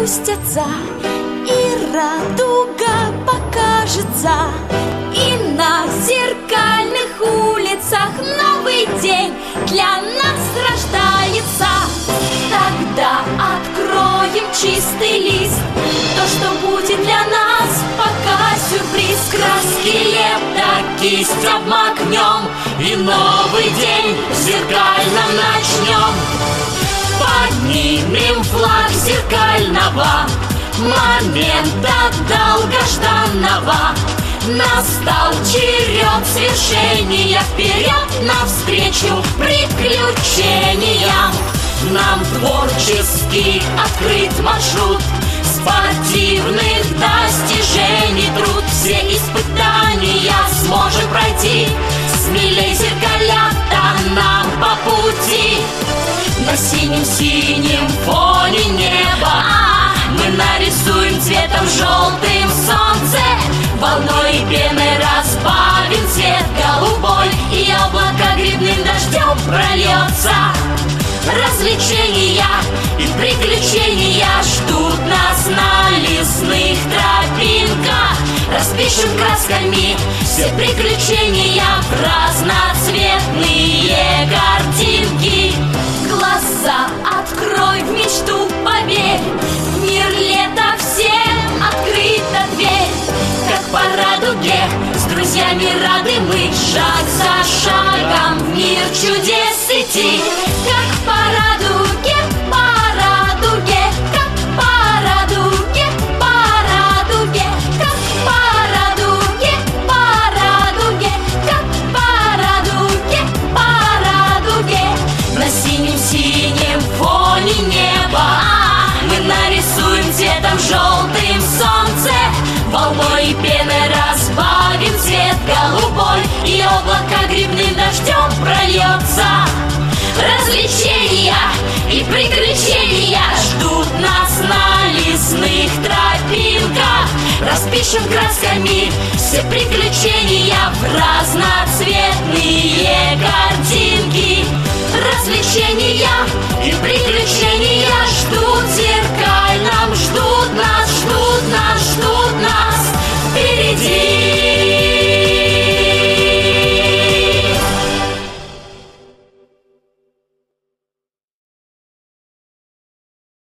спустятся, и радуга покажется, и на зеркальных улицах новый день для нас рождается. Тогда откроем чистый лист, то, что будет для нас пока сюрприз. Краски лепта, кисть обмакнем, и новый день в зеркальном начнем. Поднимем флаг зеркального момента долгожданного. Настал черед свершения, вперед навстречу приключениям. Нам творческий открыт маршрут спортивных достижений труд. Все испытания сможем пройти, смелей зеркалята нам по пути. На синем-синем фоне неба мы нарисуем цветом желтым солнце. Волной и пеной разбавим цвет голубой, и облако грибным дождем прольется. Развлечения и приключения ждут нас на лесных тропинках. Распишем красками все приключения в разноцветные картинки. Глаза открой, в мечту поверь, в мир лета всем открыта дверь. Как по радуге с друзьями рады мы шаг за шагом в мир чудес идти. Как по радуге, как по радуге, как по радуге, как по радуге. На синем-синем фоне неба мы нарисуем цветом желтым солнце. Волной и пеной разбавим цвет голубой, и облако грибным дождем прольется. Развлечения и приключения ждут нас на лесных тропинках. Распишем красками все приключения в разноцветные картинки. Развлечения